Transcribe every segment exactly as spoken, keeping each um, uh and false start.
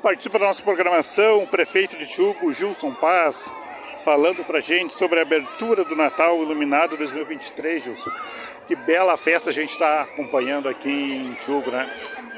Participa da nossa programação o prefeito de Tiúgo, Gilson Paz, falando pra gente sobre a abertura do Natal Iluminado dois mil e vinte e três, Gilson. Que bela festa a gente está acompanhando aqui em Tiúgo, né?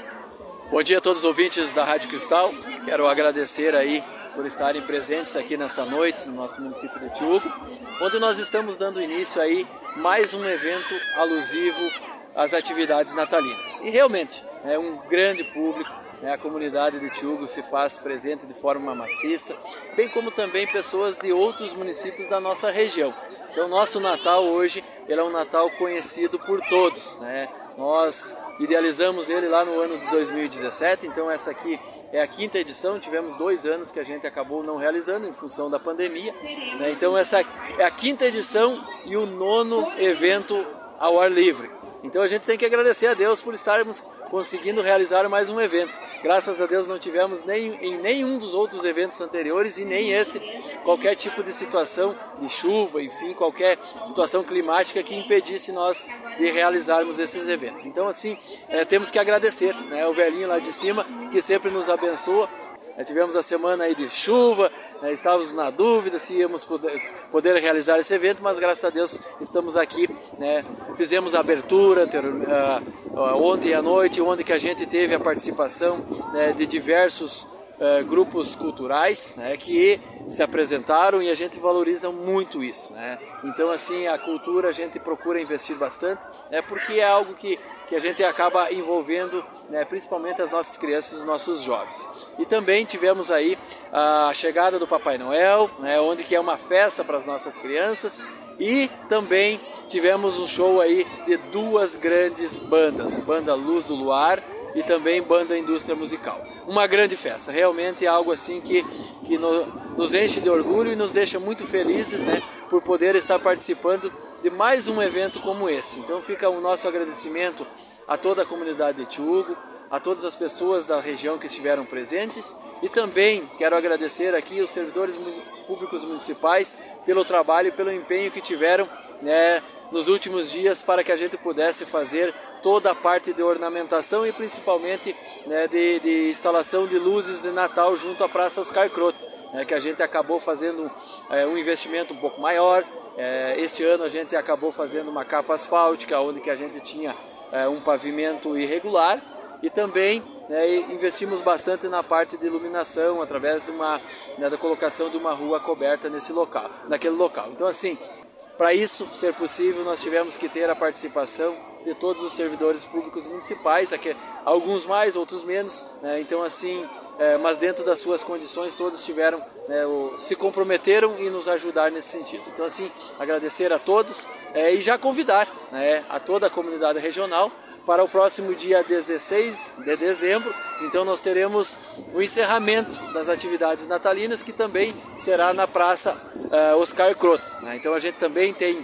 Bom dia a todos os ouvintes da Rádio Cristal. Quero agradecer aí por estarem presentes aqui nessa noite no nosso município de Tiúgo, onde nós estamos dando início aí mais um evento alusivo às atividades natalinas. E realmente é um grande público, né? A comunidade de Tiúgo se faz presente de forma maciça, bem como também pessoas de outros municípios da nossa região. Então, nosso Natal hoje ele é um Natal conhecido por todos, né? Nós idealizamos ele lá no ano de dois mil e dezessete, então essa aqui é a quinta edição, tivemos dois anos que a gente acabou não realizando em função da pandemia, né? Então essa é a quinta edição e o nono evento ao ar livre. Então a gente tem que agradecer a Deus por estarmos conseguindo realizar mais um evento. Graças a Deus não tivemos nem, em nenhum dos outros eventos anteriores e nem esse, qualquer tipo de situação de chuva, enfim, qualquer situação climática que impedisse nós de realizarmos esses eventos. Então assim, é, temos que agradecer, né, o velhinho lá de cima que sempre nos abençoa. Tivemos a semana aí de chuva, né, estávamos na dúvida se íamos poder, poder realizar esse evento, mas graças a Deus estamos aqui, né? Fizemos a abertura ter, uh, uh, ontem à noite, onde que a gente teve a participação, né, de diversos uh, grupos culturais, né, que se apresentaram e a gente valoriza muito isso, né? Então assim, a cultura a gente procura investir bastante, né, porque é algo que, que a gente acaba envolvendo, né, principalmente as nossas crianças e os nossos jovens. E também tivemos aí a chegada do Papai Noel, né, onde que é uma festa para as nossas crianças, e também tivemos um show aí de duas grandes bandas, Banda Luz do Luar e também Banda Indústria Musical. Uma grande festa, realmente é algo assim que, que no, nos enche de orgulho e nos deixa muito felizes, né, por poder estar participando de mais um evento como esse. Então fica o nosso agradecimento a toda a comunidade de Tiúgo, a todas as pessoas da região que estiveram presentes, e também quero agradecer aqui os servidores públicos municipais pelo trabalho e pelo empenho que tiveram, né, nos últimos dias para que a gente pudesse fazer toda a parte de ornamentação e principalmente, né, de, de instalação de luzes de Natal junto à Praça Oscar Croto, né, que a gente acabou fazendo é, um investimento um pouco maior. É, este ano a gente acabou fazendo uma capa asfáltica, onde que a gente tinha é, um pavimento irregular, e também, né, investimos bastante na parte de iluminação através de uma, né, da colocação de uma rua coberta nesse local, naquele local. Então assim, para isso ser possível, nós tivemos que ter a participação de todos os servidores públicos municipais, aqui, alguns mais, outros menos, né? Então assim, é, mas dentro das suas condições todos tiveram, né, o, se comprometeram em nos ajudar nesse sentido. Então assim, agradecer a todos, é, e já convidar, né, a toda a comunidade regional para o próximo dia dezesseis de dezembro. Então nós teremos o encerramento das atividades natalinas, que também será na Praça uh, Oscar Croto, né? Então a gente também tem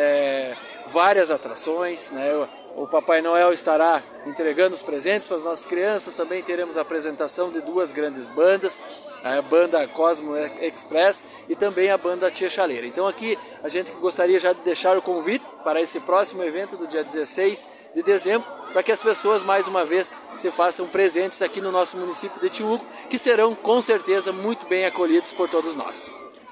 é, várias atrações, né? O Papai Noel estará entregando os presentes para as nossas crianças. Também teremos a apresentação de duas grandes bandas, a banda Cosmo Express e também a banda Tia Chaleira. Então aqui a gente gostaria já de deixar o convite para esse próximo evento do dia dezesseis de dezembro, para que as pessoas mais uma vez se façam presentes aqui no nosso município de Tiúgo, que serão com certeza muito bem acolhidos por todos nós.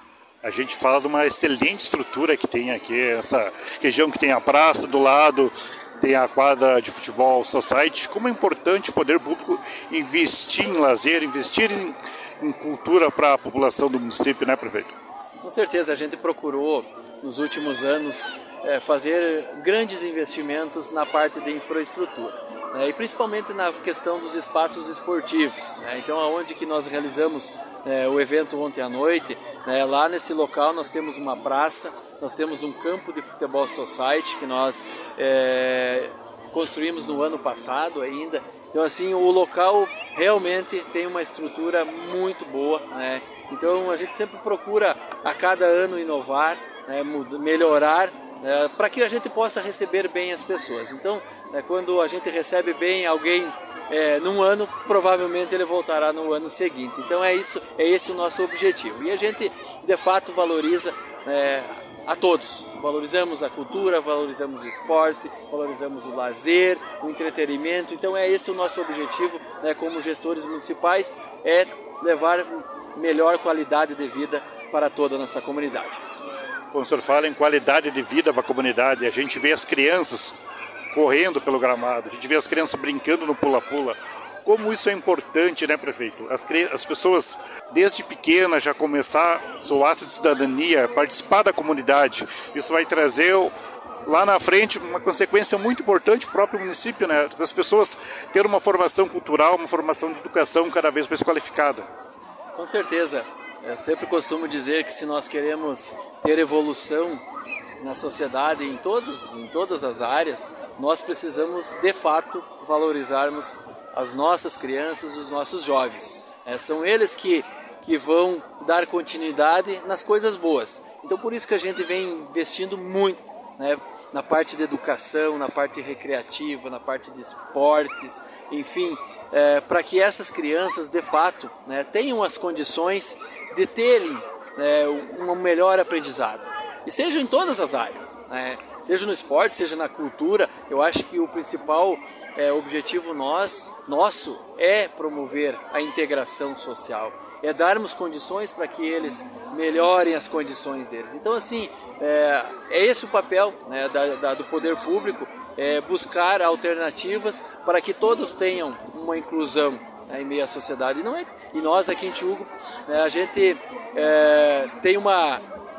A gente fala de uma excelente estrutura que tem aqui, essa região que tem a praça do lado, tem a quadra de futebol Society. Como é importante o poder público investir em lazer, investir em, em cultura para a população do município, né, prefeito? Com certeza, a gente procurou nos últimos anos é, fazer grandes investimentos na parte de infraestrutura, né, e principalmente na questão dos espaços esportivos, né? Então, aonde que nós realizamos é, o evento ontem à noite, né, lá nesse local nós temos uma praça, nós temos um campo de futebol society que nós é, construímos no ano passado ainda. Então assim, o local realmente tem uma estrutura muito boa, né? Então a gente sempre procura a cada ano inovar, né, melhorar, é, para que a gente possa receber bem as pessoas. Então, é, quando a gente recebe bem alguém é, num ano, provavelmente ele voltará no ano seguinte. Então é isso, é esse o nosso objetivo. E a gente de fato valoriza é, a todos. Valorizamos a cultura, valorizamos o esporte, valorizamos o lazer, o entretenimento. Então é esse o nosso objetivo, né, como gestores municipais, é levar melhor qualidade de vida para toda a nossa comunidade. Quando o senhor fala em qualidade de vida para a comunidade, a gente vê as crianças correndo pelo gramado, a gente vê as crianças brincando no pula-pula. Como isso é importante, né, prefeito? As, as pessoas, desde pequenas, já começar o seu ato de cidadania, participar da comunidade. Isso vai trazer, lá na frente, uma consequência muito importante para o próprio município, né? As pessoas terem uma formação cultural, uma formação de educação cada vez mais qualificada. Com certeza. Eu sempre costumo dizer que se nós queremos ter evolução na sociedade, em, todos, em todas as áreas, nós precisamos, de fato, valorizarmos as nossas crianças, os nossos jovens. É, são eles que, que vão dar continuidade nas coisas boas. Então, por isso que a gente vem investindo muito, né, na parte de educação, na parte recreativa, na parte de esportes, enfim, é, para que essas crianças, de fato, né, tenham as condições de terem, né, um melhor aprendizado. E seja em todas as áreas, né? Seja no esporte, seja na cultura. Eu acho que o principal é, objetivo nós, nosso é promover a integração social, é darmos condições para que eles melhorem as condições deles. Então, assim, é, é esse o papel, né, da, da, do poder público, é buscar alternativas para que todos tenham uma inclusão, né, em meio à sociedade. E, não é, e nós aqui em Tiúgo, né, a gente é, tem uma...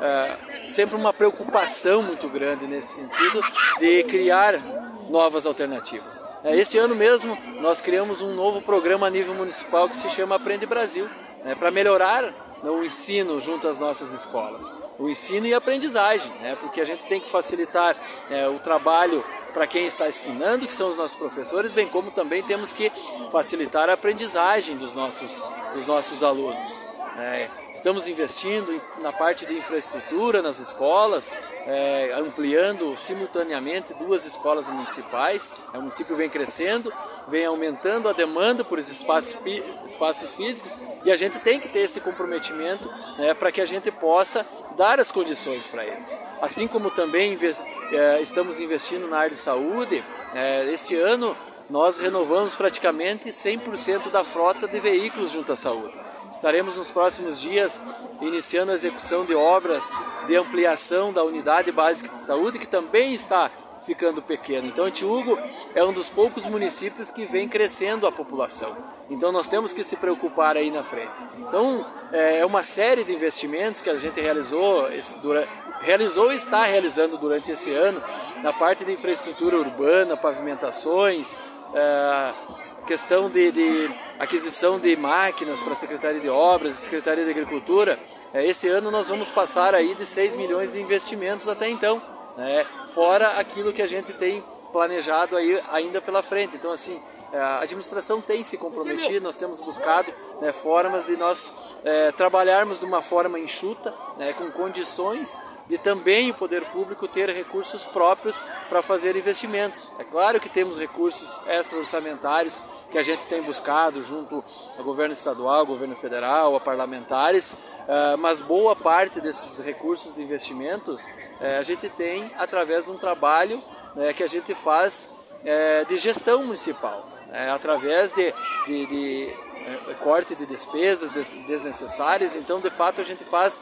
É, sempre uma preocupação muito grande nesse sentido de criar novas alternativas. Este ano mesmo nós criamos um novo programa a nível municipal que se chama Aprende Brasil, né, para melhorar o ensino junto às nossas escolas, o ensino e a aprendizagem, né, porque a gente tem que facilitar é, o trabalho para quem está ensinando, que são os nossos professores, bem como também temos que facilitar a aprendizagem dos nossos, dos nossos alunos. É, estamos investindo na parte de infraestrutura nas escolas, é, ampliando simultaneamente duas escolas municipais. O município vem crescendo, vem aumentando a demanda por esses espaços, espaços físicos, e a gente tem que ter esse comprometimento, né, para que a gente possa dar as condições para eles. Assim como também invest, é, estamos investindo na área de saúde. É, este ano nós renovamos praticamente cem por cento da frota de veículos junto à saúde. Estaremos nos próximos dias iniciando a execução de obras de ampliação da unidade básica de saúde, que também está ficando pequena. Então, Tiúgo é um dos poucos municípios que vem crescendo a população. Então, nós temos que se preocupar aí na frente. Então, é uma série de investimentos que a gente realizou, realizou e está realizando durante esse ano, na parte de infraestrutura urbana, pavimentações, é, questão de, de aquisição de máquinas para a Secretaria de Obras, Secretaria de Agricultura. Esse ano nós vamos passar aí de seis milhões de investimentos até então, né? Fora aquilo que a gente tem planejado aí ainda pela frente. Então, assim, a administração tem se comprometido, nós temos buscado, né, formas de nós é, trabalharmos de uma forma enxuta, né, com condições de também o poder público ter recursos próprios para fazer investimentos. É claro que temos recursos extra-orçamentários que a gente tem buscado junto ao governo estadual, ao governo federal, a parlamentares, mas boa parte desses recursos de investimentos a gente tem através de um trabalho, né, que a gente faz de gestão municipal, né, através de, de, de corte de despesas desnecessárias. Então, de fato, a gente faz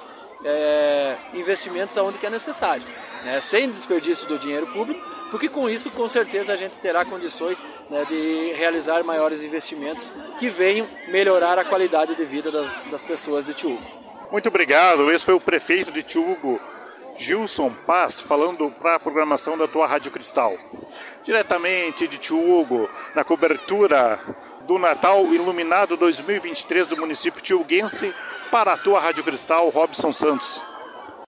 é, investimentos aonde que é necessário, né, sem desperdício do dinheiro público, porque com isso, com certeza, a gente terá condições, né, de realizar maiores investimentos que venham melhorar a qualidade de vida das, das pessoas de Tiúgo. Muito obrigado. Esse foi o prefeito de Tiúgo, Gilson Paz, falando para a programação da tua Rádio Cristal. Diretamente de Tiúgo, na cobertura do Natal Iluminado dois mil e vinte e três do município tiuguense, para a tua Rádio Cristal, Robson Santos.